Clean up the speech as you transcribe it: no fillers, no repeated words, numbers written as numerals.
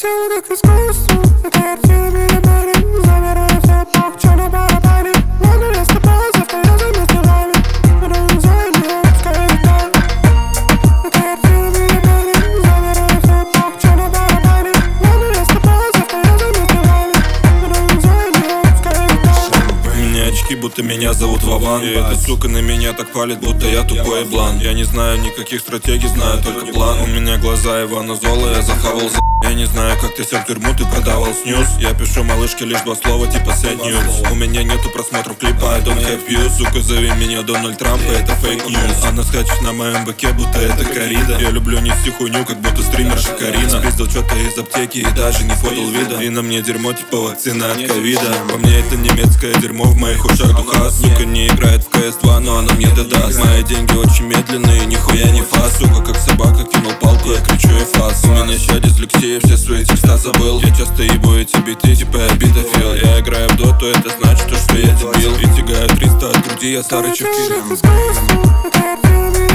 тело как искусство, картина перед парень, забираю все по черной барабане. Много лет с тобой, завтра я займусь делами. Продолжай меня, пускай летает. Картина перед парень, забираю все по черной барабане. Много лет с тобой, завтра я займусь делами. Продолжай меня, пускай летает. У меня очки, будто меня зовут Вован. И эта сука на меня так палит, будто я тупой блан. Я не знаю никаких стратегий, знаю только план. У меня глаза Ивана Зола, я захавал за. Я не знаю, как ты сел в тюрьму, ты продавал снюс. Я пишу малышке лишь два слова, типа sad news. У меня нету просмотров клипа, I don't have views. Сука, зови меня Дональд Трамп, и это фейк ньюс. Она скачет на моем быке, будто это коррида. Я люблю нести хуйню, как будто стримерша Карина. Спиздил что-то из аптеки и даже не фотал вида. И на мне дерьмо, типа вакцина от ковида. По мне это немецкое дерьмо, в моих ушах духа. Сука не играет в CS2, но она мне додаст. Мои деньги очень медленные, нихуя не фас. Сука, как собака кинул палку, я кричу и фас. У меня ща дислексия, все свои текста забыл. Я часто ебу эти биты, типа я битофил. Я играю в доту, это значит, что я дебил. И тягаю 300 от груди, я старый чувки.